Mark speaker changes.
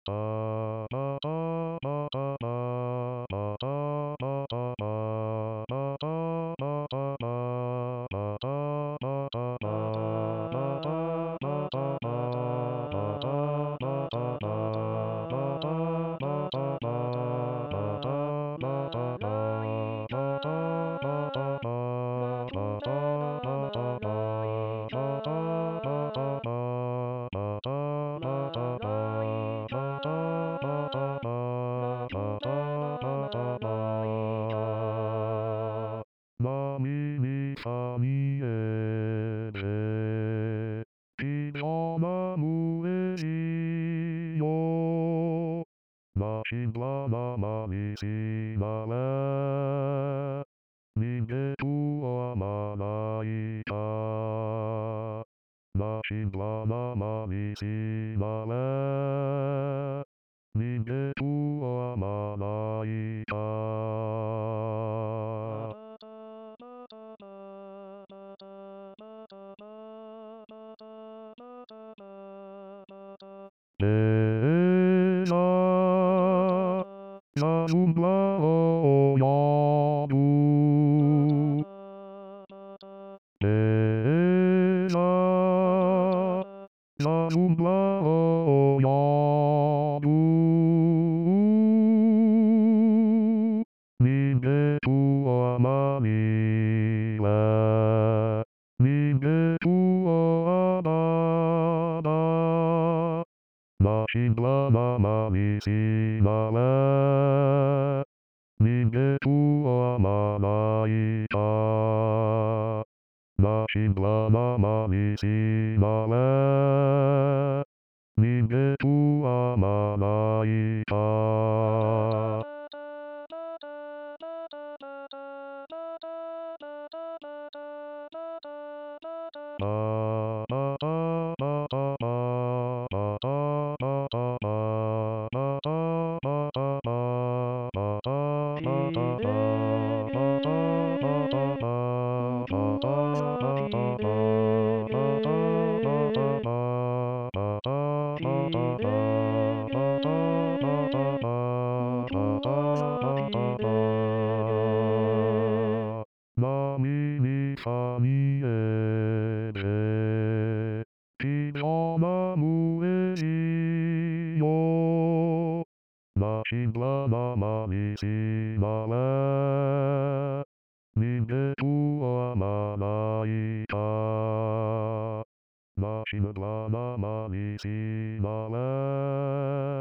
Speaker 1: 波にさみえで、ピジャマ無縁よ。ましばなまにしまれ、逃げとはまないか。ましばなまにしまれ、逃げとはまないか。レザザズンラをやる。レザザズンラをやる。逃げとはまには、逃げとはだだ。ましばなまにしまれ、逃げとはまないか。ましばなまにしまれ、逃げとはまないか。波にさみえで、ピジャマ無縁よ。ましばなまにしまれ、逃げとはまないか。ましばなまにしまれ。